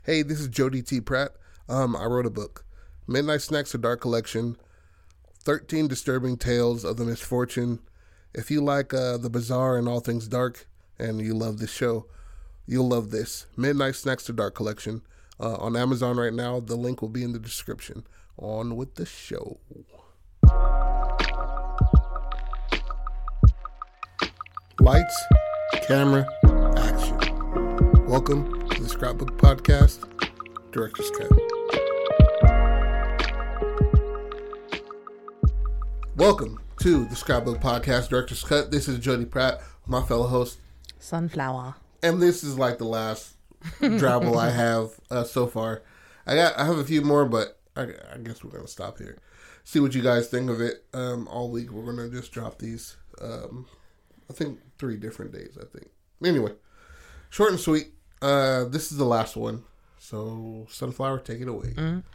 Hey, this is Jody T. Pratt. I wrote a book, Midnight Snacks: A Dark Collection, 13 Disturbing Tales of the Misfortune. If you like the bizarre and all things dark, and you love this show, you'll love this. Midnight Snacks: A Dark Collection. On Amazon right now. The link will be in the description. On with the show. Lights, camera, action. Welcome to the Scrapbook Podcast, Director's Cut. Welcome to the Scrapbook Podcast, Director's Cut. This is Jody Pratt, my fellow host, Sunflower. and this is like the last drabble I have so far. I have a few more, but I guess we're gonna stop here. See what you guys think of it. All week we're gonna just drop these. I think 3 different days. I think. Anyway, short and sweet. This is the last one. So Sunflower, take it away.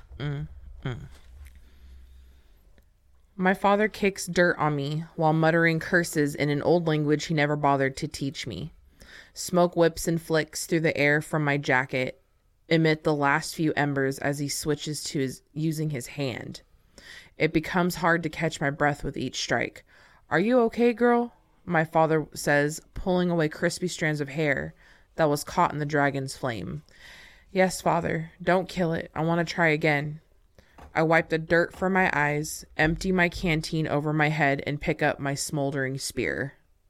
My father kicks dirt on me while muttering curses in an old language he never bothered to teach me. Smoke whips and flicks through the air from my jacket, emit the last few embers as he switches to using his hand. It becomes hard to catch my breath with each strike. "Are you okay, girl?" my father says, pulling away crispy strands of hair that was caught in the dragon's flame. "Yes, father. Don't kill it. I want to try again." I wipe the dirt from my eyes, empty my canteen over my head, and pick up my smoldering spear.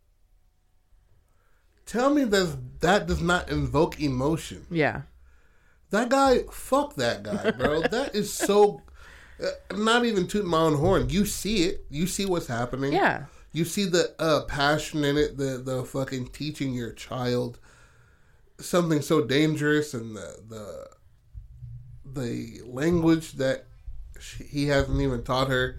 Tell me that does not invoke emotion. Yeah. That guy, fuck that guy, bro. That is so... not even tooting my own horn. You see it. You see what's happening. Yeah. You see the passion in it, the fucking teaching your child something so dangerous, and the language that he hasn't even taught her.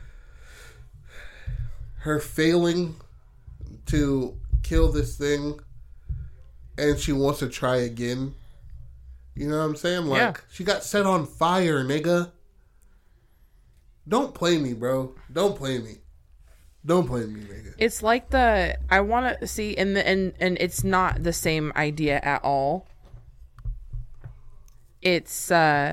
Her failing to kill this thing, and she wants to try again. You know what I'm saying? Like, yeah. She got set on fire, nigga. Don't play me, bro. Don't play me. Don't play me, nigga. It's like I want to see, and it's not the same idea at all. It's,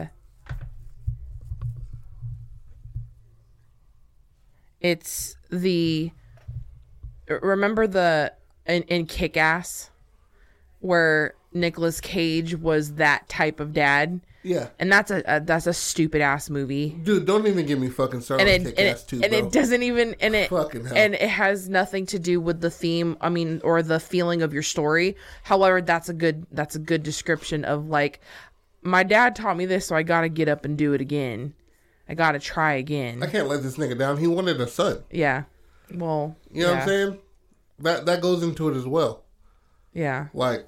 remember in Kick-Ass, where Nicolas Cage was that type of dad? Yeah. And that's a stupid ass movie. Dude, don't even get me fucking started on Kick-Ass 2, bro. And it doesn't even, fucking hell. And it has nothing to do with the theme, or the feeling of your story. However, that's a good description of, like, my dad taught me this, so I gotta get up and do it again. I gotta try again. I can't let this nigga down. He wanted a son. Yeah. Well, you know what I'm saying? That goes into it as well. Yeah.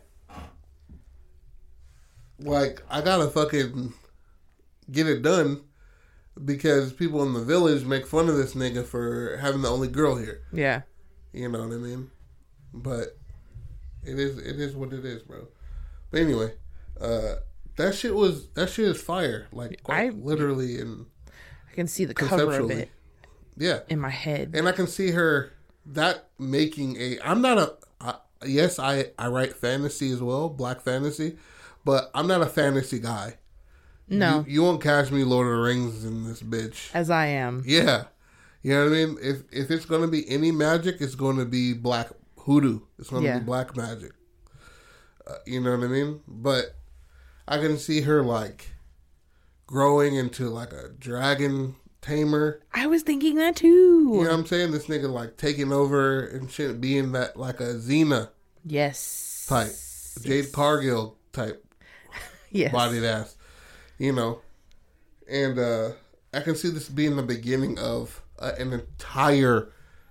Like, I gotta fucking get it done because people in the village make fun of this nigga for having the only girl here. Yeah. You know what I mean? But it is what it is, bro. But anyway, that shit is fire. Like, literally, and I can see the cover of it. Yeah. In my head. And I can see her making I'm not yes, I write fantasy as well, black fantasy. But I'm not a fantasy guy. No. You won't catch me Lord of the Rings in this bitch. As I am. Yeah. You know what I mean? If it's going to be any magic, it's going to be black hoodoo. It's going to be black magic. You know what I mean? But I can see her, like, growing into, like, a dragon tamer. I was thinking that too. You know what I'm saying? This nigga, like, taking over and shit, being that, like, a Xena. Yes. Type. Jade Cargill type. Yes. Bodied ass, you know, and I can see this being the beginning of an entire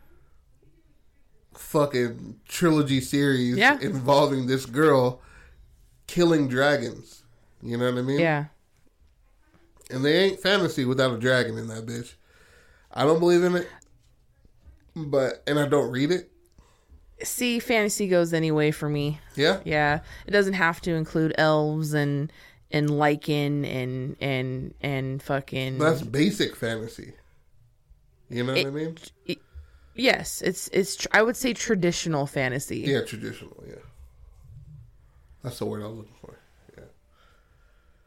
fucking trilogy series involving this girl killing dragons. You know what I mean? Yeah. And they ain't fantasy without a dragon in that bitch. I don't believe in it, and I don't read it. See, fantasy goes anyway for me. Yeah? Yeah. It doesn't have to include elves and lichen and fucking... That's basic fantasy. You know what I mean? Yes. It's I would say traditional fantasy. Yeah, traditional, yeah. That's the word I was looking for. Yeah.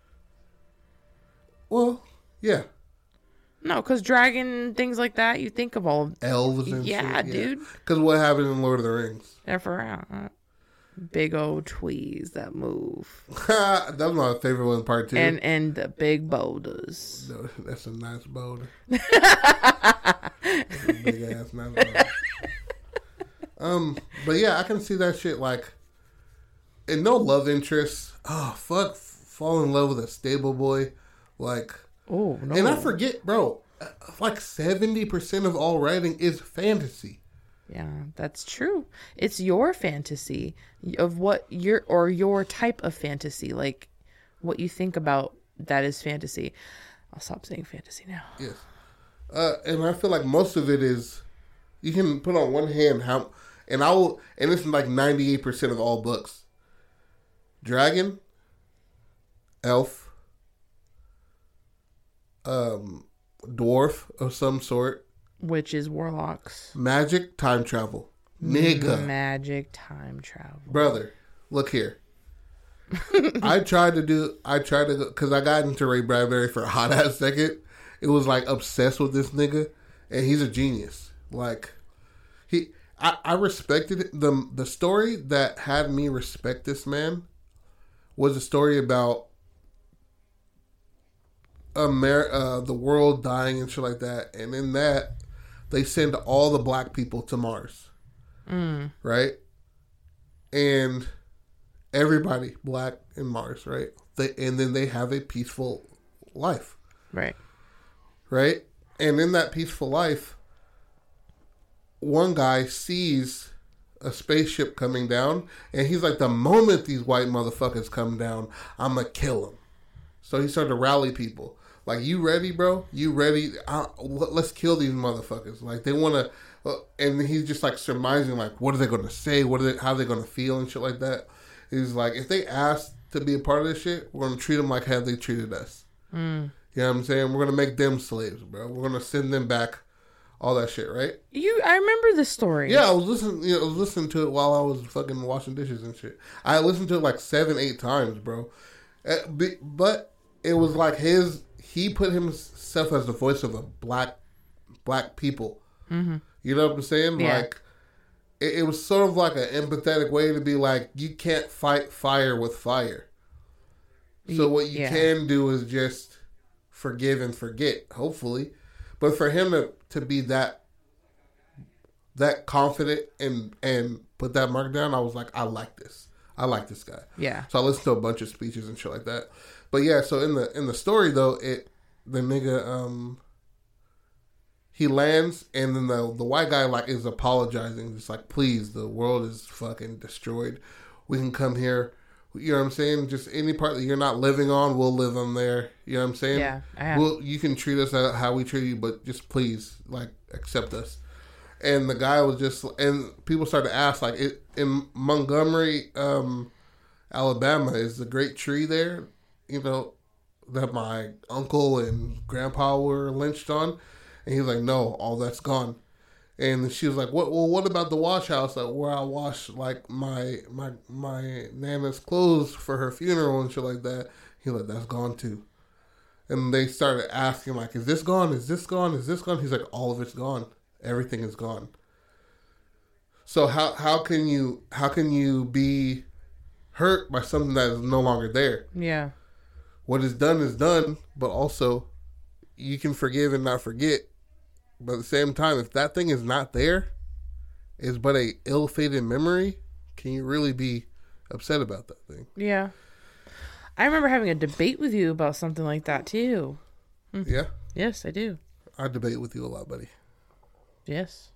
Well, yeah. No, because dragon, things like that, you think of all. Elves and Yeah, shit. dude. Because what happened in Lord of the Rings? They're for big old trees that move. That was my favorite one, part 2. And the big boulders. No, that's a nice boulder. That's a big ass nice boulder. But yeah, I can see that shit like, and no love interest. Oh fuck, fall in love with a stable boy, like. Oh no! And I forget, bro. Like 70% of all writing is fantasy. Yeah, that's true. It's your fantasy of what your type of fantasy, like what you think about that is fantasy. I'll stop saying fantasy now. Yes. And I feel like most of it is, you can put on one hand how, and this is like 98% of all books. Dragon, elf, dwarf of some sort. Witches, warlocks. Magic, time travel. Nigga. Magic, time travel. Brother, look here. I tried to go, because I got into Ray Bradbury for a hot ass second. It was like obsessed with this nigga, and he's a genius. Like, I respected the story that had me respect this man was a story about the world dying and shit like that, and in that they send all the black people to Mars, right? And everybody black in Mars, right? And then they have a peaceful life, right? And in that peaceful life, one guy sees a spaceship coming down, and he's like, the moment these white motherfuckers come down, I'm gonna kill them. So he started to rally people. Like, you ready, bro? You ready? Let's kill these motherfuckers. Like, they want to... and he's just, like, surmising, like, what are they going to say? How are they going to feel and shit like that? He's like, if they ask to be a part of this shit, we're going to treat them like how they treated us. You know what I'm saying? We're going to make them slaves, bro. We're going to send them back, all that shit, right? I remember this story. Yeah, I was listening to it while I was fucking washing dishes and shit. I listened to it, like, 7-8 times, bro. But it was like he put himself as the voice of a black people. Mm-hmm. You know what I'm saying? Yeah. Like, it was sort of like an empathetic way to be like, you can't fight fire with fire. So what you can do is just forgive and forget, hopefully. But for him to be that confident and put that mark down, I was like, I like this. I like this guy. Yeah. So I listened to a bunch of speeches and shit like that. But yeah, so in the story though, the nigga he lands, and then the white guy like is apologizing, just like, please, the world is fucking destroyed. We can come here. You know what I'm saying? Just any part that you're not living on, we'll live on there. You know what I'm saying? Yeah. You can treat us how we treat you, but just please, like, accept us. And the guy was just, and people started to ask, like, in Montgomery, Alabama, is the great tree there, you know, that my uncle and grandpa were lynched on? And he was like, no, all that's gone. And she was like, what about the wash house, like, where I wash, like, my nana's clothes for her funeral and shit like that? He was like, that's gone too. And they started asking, like, is this gone? Is this gone? Is this gone? He's like, all of it's gone. Everything is gone. So how can you be hurt by something that is no longer there? Yeah. What is done, but also you can forgive and not forget. But at the same time, if that thing is not there, it's but a ill-fated memory, can you really be upset about that thing? Yeah. I remember having a debate with you about something like that too. Yeah? Yes, I do. I debate with you a lot, buddy. Yes.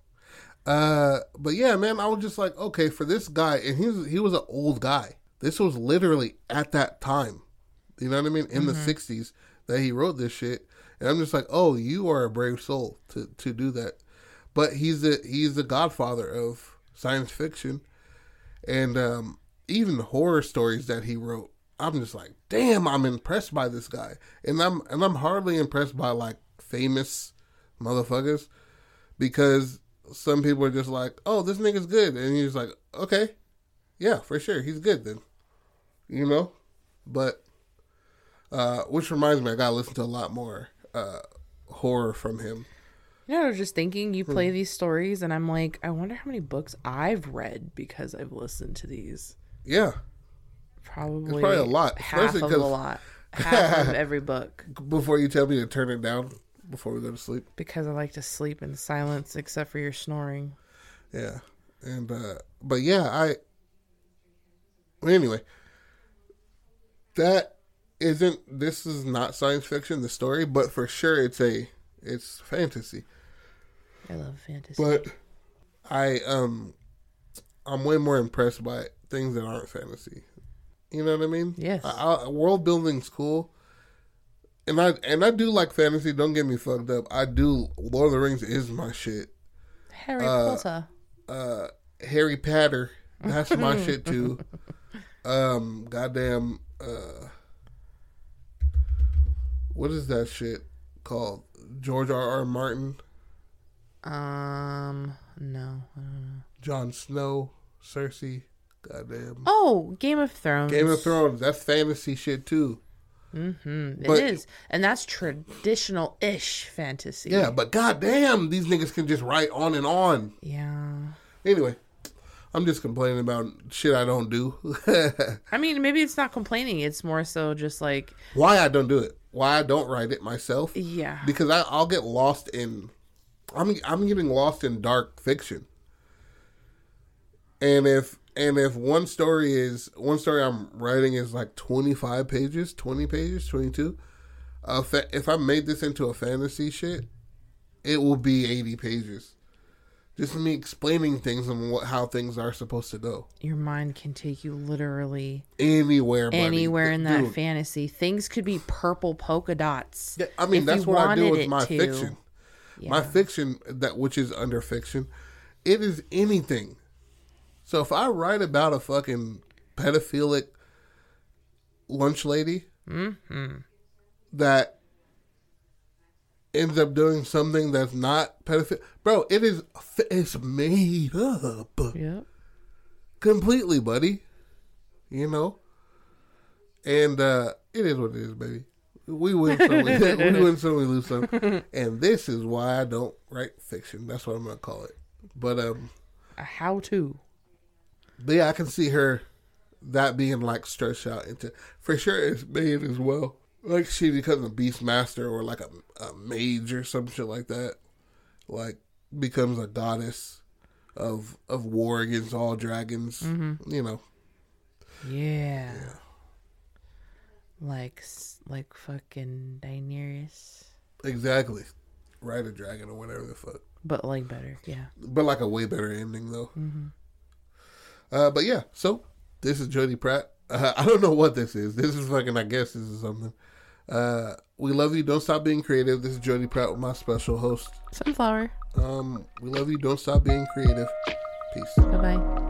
But yeah, man, I was just like, okay, for this guy, and he was an old guy. This was literally at that time. You know what I mean? In the 60s that he wrote this shit. And I'm just like, oh, you are a brave soul to do that. But he's the godfather of science fiction. And even horror stories that he wrote. I'm just like, damn, I'm impressed by this guy. And I'm hardly impressed by, like, famous motherfuckers. Because some people are just like, oh, this nigga's good. And you're just like, okay, yeah, for sure, he's good then. You know? But Which reminds me, I gotta listen to a lot more horror from him. You know, I was just thinking, you play these stories, and I'm like, I wonder how many books I've read because I've listened to these. Yeah. Probably a lot. Half of a lot. Half of every book. Before you tell me to turn it down before we go to sleep. Because I like to sleep in silence, except for your snoring. Yeah. And, but yeah, anyway, this is not science fiction, the story, but for sure it's fantasy. I love fantasy. But I'm way more impressed by things that aren't fantasy. You know what I mean? Yes. World building's cool. And I do like fantasy, don't get me fucked up. I do. Lord of the Rings is my shit. Harry Potter. Harry Potter, that's my shit too. Goddamn, what is that shit called? George R.R. Martin? No, I don't know. Jon Snow, Cersei, goddamn. Oh, Game of Thrones. Game of Thrones, that's fantasy shit too. Mm-hmm. It is. And that's traditional-ish fantasy. Yeah, but goddamn, these niggas can just write on and on. Yeah. Anyway, I'm just complaining about shit I don't do. I mean, maybe it's not complaining. It's more so just like... Why I don't do it. Why I don't write it myself. Yeah. Because I'll get lost in... I'm getting lost in dark fiction. And if one story I'm writing is like 25 pages, 20 pages, 22, if I made this into a fantasy shit, it will be 80 pages. Just me explaining things and how things are supposed to go. Your mind can take you literally anywhere, buddy. Anywhere in that fantasy. Things could be purple polka dots. Yeah, I mean, that's what I do with my fiction. Yeah. My fiction, which is under fiction, it is anything. So if I write about a fucking pedophilic lunch lady that ends up doing something that's not pedophile, bro, it's made up. Yep. Completely, buddy. You know? And it is what it is, baby. We win some, we win some, we lose some. And this is why I don't write fiction. That's what I'm going to call it. But, a how-to. But yeah, I can see that being like stretched out into, for sure it's made as well. Like she becomes a Beastmaster or like a mage or some shit like that. Like becomes a goddess of war against all dragons. Mm-hmm. You know. Yeah. Like fucking Daenerys. Exactly. Ride a dragon or whatever the fuck. But like better, yeah. But like a way better ending though. Mm-hmm. But yeah, so this is Jody Pratt. I don't know what this is. This is fucking, I guess this is something. We love you. Don't stop being creative. This is Jody Pratt with my special host, Sunflower. We love you. Don't stop being creative. Peace. Bye-bye.